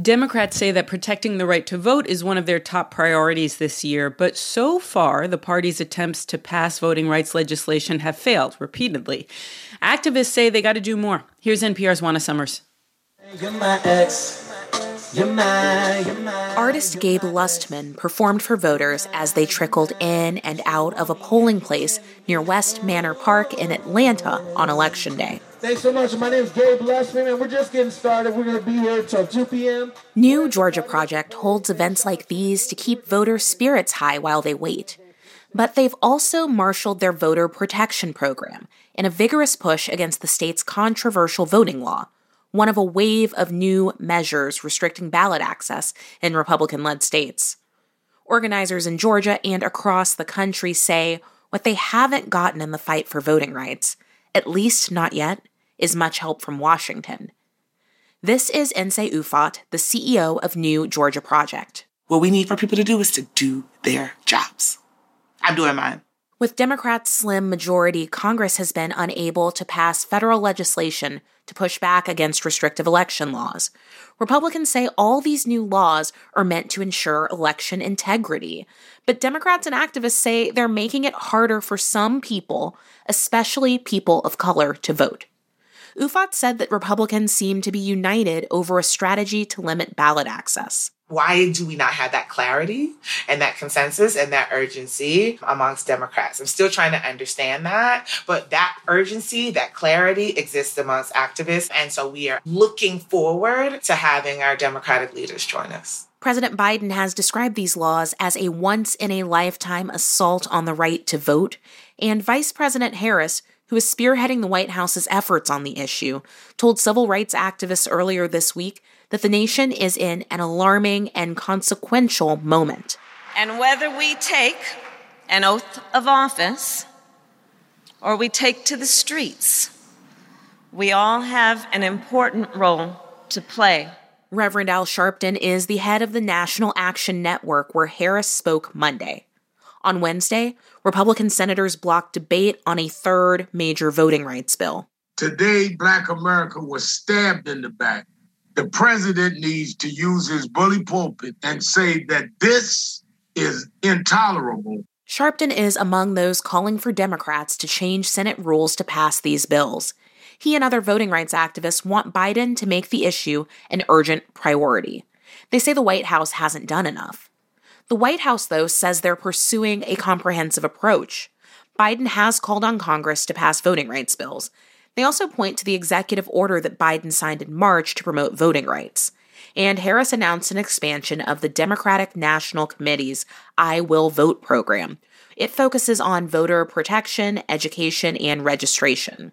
Democrats say that protecting the right to vote is one of their top priorities this year, but so far, the party's attempts to pass voting rights legislation have failed repeatedly. Activists say they got to do more. Here's NPR's Juana Summers. You're my ex. You're my. Artist Gabe Lustman performed for voters as they trickled in and out of a polling place near West Manor Park in Atlanta on Election Day. Thanks so much. My name is Gabe Lustman, and we're just getting started. We're going to be here until 2 p.m. New Georgia Project holds events like these to keep voter spirits high while they wait. But they've also marshaled their voter protection program in a vigorous push against the state's controversial voting law, one of a wave of new measures restricting ballot access in Republican-led states. Organizers in Georgia and across the country say what they haven't gotten in the fight for voting rights, at least not yet, is much help from Washington. This is Nsé Ufot, the CEO of New Georgia Project. What we need for people to do is to do their jobs. I'm doing mine. With Democrats' slim majority, Congress has been unable to pass federal legislation to push back against restrictive election laws. Republicans say all these new laws are meant to ensure election integrity. But Democrats and activists say they're making it harder for some people, especially people of color, to vote. Ufot said that Republicans seem to be united over a strategy to limit ballot access. Why do we not have that clarity and that consensus and that urgency amongst Democrats? I'm still trying to understand that, but that urgency, that clarity exists amongst activists. And so we are looking forward to having our Democratic leaders join us. President Biden has described these laws as a once-in-a-lifetime assault on the right to vote, and Vice President Harris, who is spearheading the White House's efforts on the issue, told civil rights activists earlier this week that the nation is in an alarming and consequential moment. And whether we take an oath of office or we take to the streets, we all have an important role to play. Reverend Al Sharpton is the head of the National Action Network, where Harris spoke Monday. On Wednesday, Republican senators blocked debate on a third major voting rights bill. Today, Black America was stabbed in the back. The president needs to use his bully pulpit and say that this is intolerable. Sharpton is among those calling for Democrats to change Senate rules to pass these bills. He and other voting rights activists want Biden to make the issue an urgent priority. They say the White House hasn't done enough. The White House, though, says they're pursuing a comprehensive approach. Biden has called on Congress to pass voting rights bills. They also point to the executive order that Biden signed in March to promote voting rights. And Harris announced an expansion of the Democratic National Committee's I Will Vote program. It focuses on voter protection, education, and registration.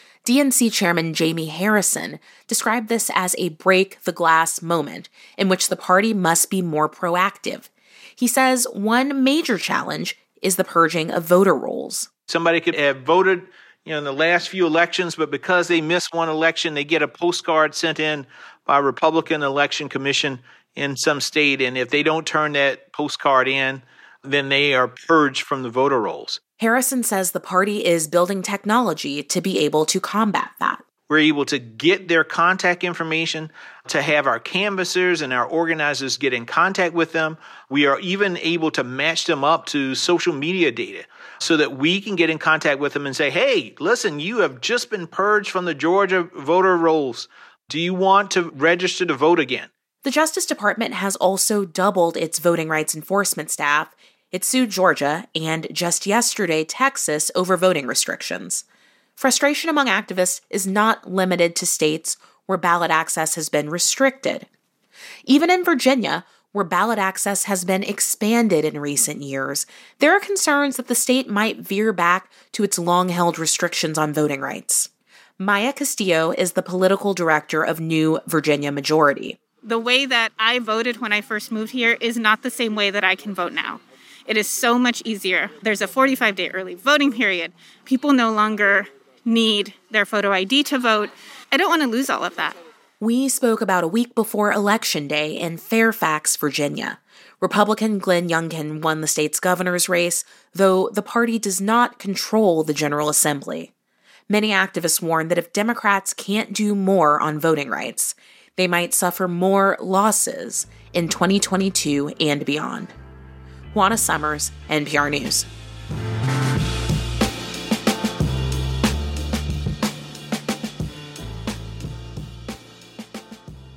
DNC Chairman Jamie Harrison described this as a break-the-glass moment in which the party must be more proactive. He says one major challenge is the purging of voter rolls. Somebody could have voted in the last few elections, but because they miss one election, they get a postcard sent in by a Republican Election Commission in some state. And if they don't turn that postcard in, then they are purged from the voter rolls. Harrison says the party is building technology to be able to combat that. We're able to get their contact information, to have our canvassers and our organizers get in contact with them. We are even able to match them up to social media data so that we can get in contact with them and say, hey, listen, you have just been purged from the Georgia voter rolls. Do you want to register to vote again? The Justice Department has also doubled its voting rights enforcement staff. It sued Georgia and, just yesterday, Texas over voting restrictions. Frustration among activists is not limited to states where ballot access has been restricted. Even in Virginia, where ballot access has been expanded in recent years, there are concerns that the state might veer back to its long-held restrictions on voting rights. Maya Castillo is the political director of New Virginia Majority. The way that I voted when I first moved here is not the same way that I can vote now. It is so much easier. There's a 45-day early voting period. People no longer need their photo ID to vote. I don't want to lose all of that. We spoke about a week before Election Day in Fairfax, Virginia. Republican Glenn Youngkin won the state's governor's race, though the party does not control the General Assembly. Many activists warn that if Democrats can't do more on voting rights, they might suffer more losses in 2022 and beyond. Juana Summers, NPR News.